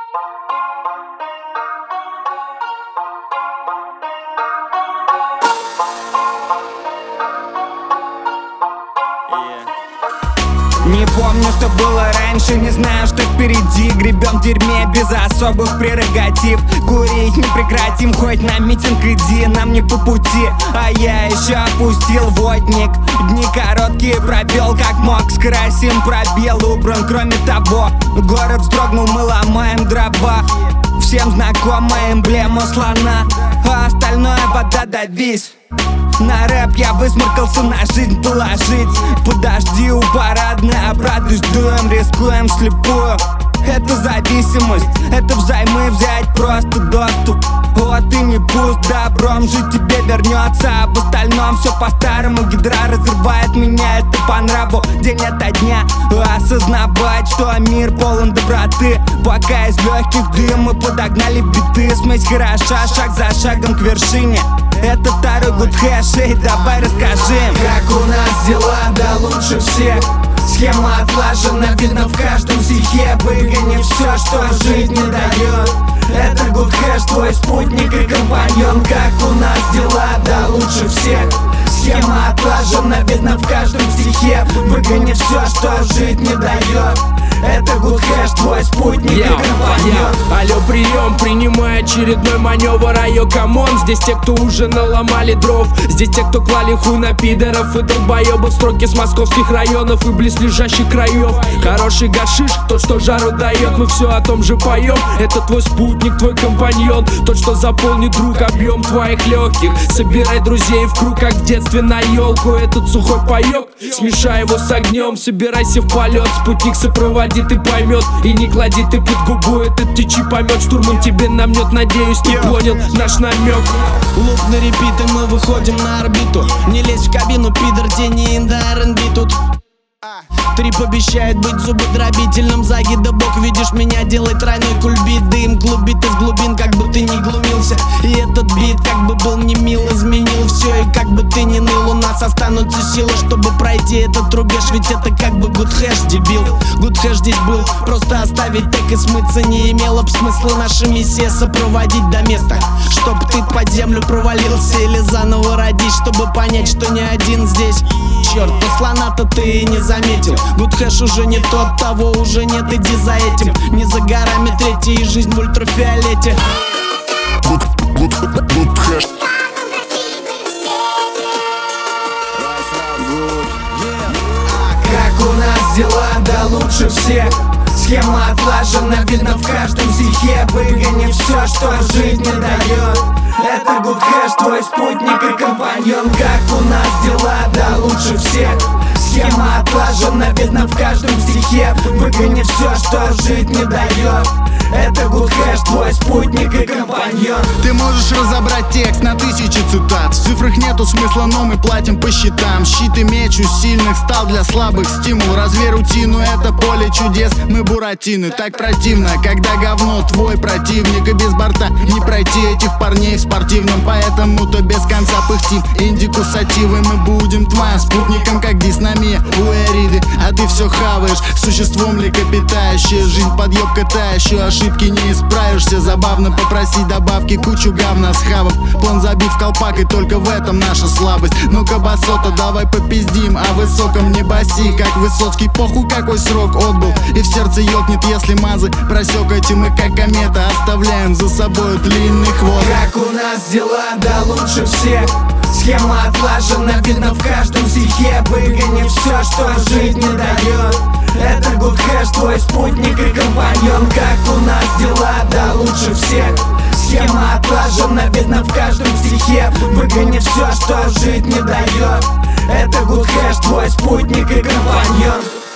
Не помню, что было раньше, не знаю, что впереди. Гребем в дерьме без особых прерогатив. Курить не прекратим, хоть на митинг иди. Нам не по пути, а я еще опустил водник. Дни короткие провел как мог, скрасим пробел убран. Кроме того, город вздрогнул, мы ломаем дрова. Всем знакомая эмблема слона, а остальное вода давись. На рэп я высморкался, на жизнь положить. Подожди у парадной, обратно ждуем, рискуем слепую. Это зависимость, это взаймы взять, просто доступ. Вот и не пусть, добром жить тебе вернется. А в остальном все по-старому, гидра разрывает меня, это по нраву. День ото дня осознавать, что мир полон доброты. Пока из легких дым мы подогнали биты. Смесь хороша, шаг за шагом к вершине. Это второй гуд хэш, эй, давай расскажи, как у нас дела, да лучше всех. Схема отлажена, видно в каждом стихе. Выгони все, что жить не дает. Это гуд хэш, твой спутник и компаньон. Как у нас дела, да лучше всех. Схема отлажена, видно в каждом стихе. Выгони все, что жить не дает. Это гуд хэш, твой спутник и компаньон. Алло, прием, принимай очередной маневр. Айо, камон, здесь те, кто уже наломали дров. Здесь те, кто клали хуй на пидоров и долбоебов. Строки с московских районов и близлежащих краев. Хороший гашиш, тот, что жару дает. Мы все о том же поем. Это твой спутник, твой компаньон. Тот, что заполнит, друг, объем твоих легких. Собирай друзей в круг, как в детстве на елку. Этот сухой паек, смешай его с огнем. Собирайся в полет, спутник сопроводит и поймет. И не клади ты под губу этот птичий помет. Штурман тебе намнет, надеюсь, ты понял наш намек. Луп на репит, и мы выходим на орбиту. Не лезь в кабину, пидор, тени инда R&B тут. Трип обещает быть зубодробительным. Загида бок, видишь меня, делай тройной кульбит. Дым клубит из глубин, как бы ты ни глумился. И этот бит, как бы был не мил, изменил все. И как бы ты ни ныл, у нас останутся силы, чтобы пройти этот рубеж. Ведь это как бы гуд хэш, дебил. Гуд хэш здесь был, просто оставить так и смыться не имело б смысла. Наша миссия сопроводить до места, чтоб ты под землю провалился или заново родить, чтобы понять, что не один здесь. Черт, но слона-то ты не заметил. Гуд хэш уже не тот, того уже нет, иди за этим. Не за горами третья и жизнь в ультрафиолете. Гуд хэш. Как у нас дела, да лучше всех. Схема отлажена, видно в каждом стихе. Выгони все, что жить не дает. Это гуд хэш, твой спутник и компаньон. Как у нас дела, да лучше всех. Схема отлажена, видно в каждом стихе. Выгони все, что жить не дает. Это гуд хэш, твой спутник и компаньон. Ты можешь разобрать текст на 1000 цитат. В цифрах нету смысла, но мы платим по счетам. Щит и меч у сильных стал для слабых стимул. Развей рутину, это поле чудес. Мы буратины, так противно, когда говно твой противник. И без борта не пройти этих парней в спортивном. Поэтому-то без конца пыхтим индику сативой. Мы будем твоим спутником, как дисномия у Эриды. А ты все хаваешь, существом млекопитающее. Жизнь подъебка тающая, ошибки не исправишься. Забавно попросить добавки, кучу говна схавав. План забит в колпак, и только в этом наша слабость. Ну-ка, басота, давай попиздим о высоком не баси. Как Высоцкий, похуй какой срок отбыл. И в сердце ёкнет, если мазы просекаете. Мы как комета оставляем за собой длинный хвост. Как у нас дела, да лучше всех. Схема отлажена, видно в каждом стихе. Выгони все, что жить не дает. Это гуд хэш, твой спутник и компаньон. Как у нас дела, да лучше всех. Схема отлажена, видно в каждом стихе. Выгони все, что жить не дает. Это гуд хэш, твой спутник и компаньон.